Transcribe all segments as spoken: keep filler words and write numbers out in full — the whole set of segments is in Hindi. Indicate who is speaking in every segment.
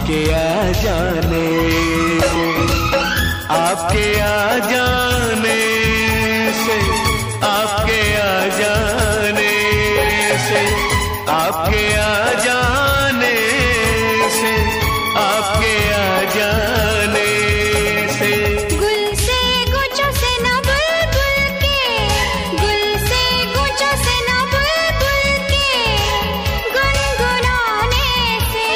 Speaker 1: आपके आ जाने से, आपके आ जाने से, आपके आ जाने से, आपके आ जाने से, आपके आ जाने से।
Speaker 2: गुल से गुच्छों से न बुलबुल के, गुल से गुच्छों से न बुलबुल के गुनगुनाने से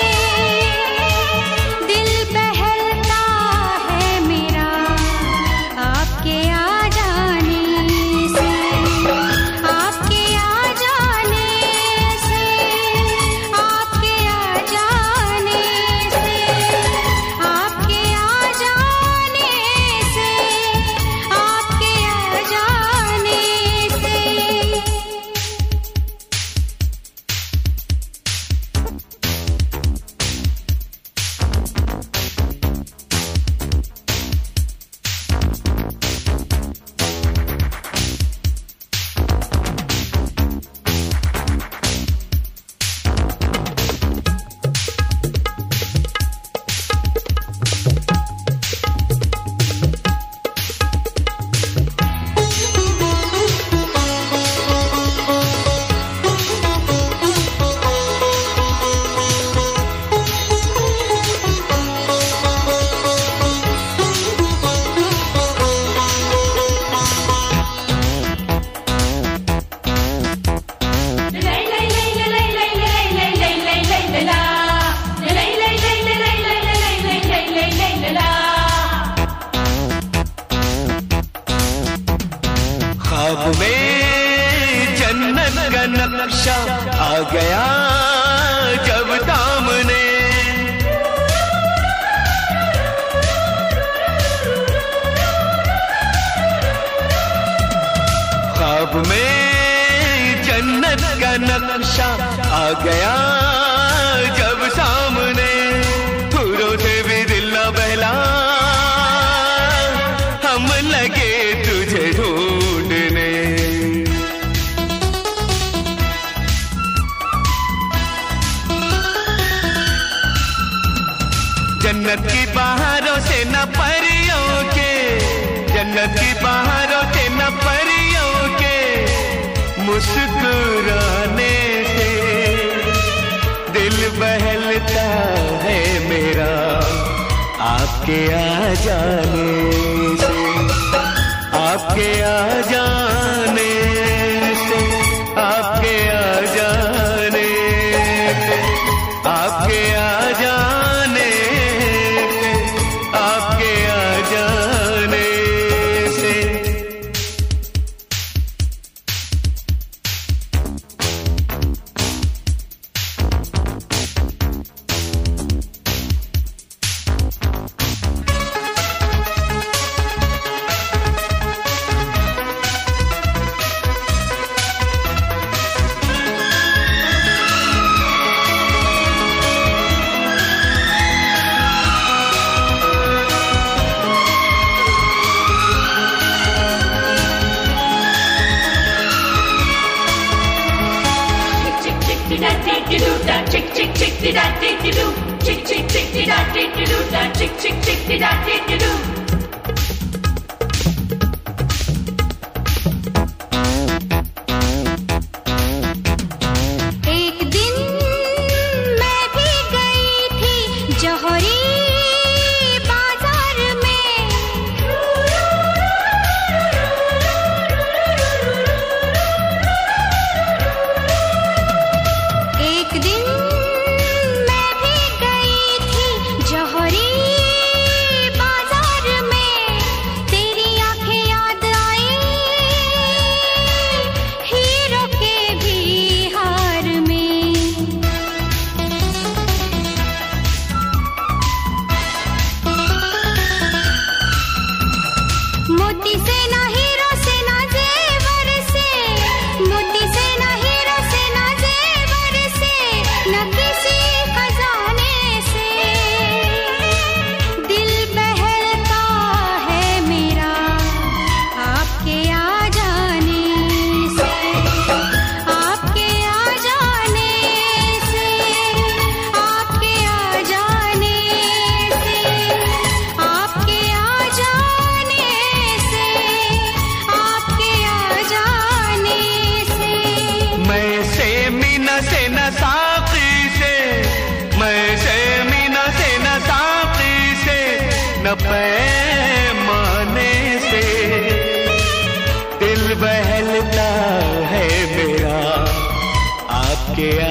Speaker 2: दिल बहलता है मेरा आपके आ जाने से, आपके आ जाने से, आपके आ जाने से, आपके आ जाने से, आपके आ जाने से।
Speaker 1: ख्वाब में जन्नत का नक्शा आ गया जब दामने, ख्वाब में जन्नत का नक्शा आ गया जब सामने, फूलों से भी दिल न बहला, हम लगे तुझे ढूंढने। जन्नत की बहारों से न परियों के, जन्नत की बहारों से न परियों के मुस्कुराने से दिल बहलता है मेरा आपके आ जाने से, आपके आ जाने से, आपके आ जाने से, आपके आ जाने से, आपके आ जाने से।
Speaker 3: Chick chick chick did I did you do? Chick chick chick did I did you do? Chick chick chick did I did you do?
Speaker 2: एक दिन मैं भी गई थी जौहरी बाजार में, एक दिन मैं भी गई थी जौहरी बाजार
Speaker 1: पैमाने से दिल बहलता है मेरा आपके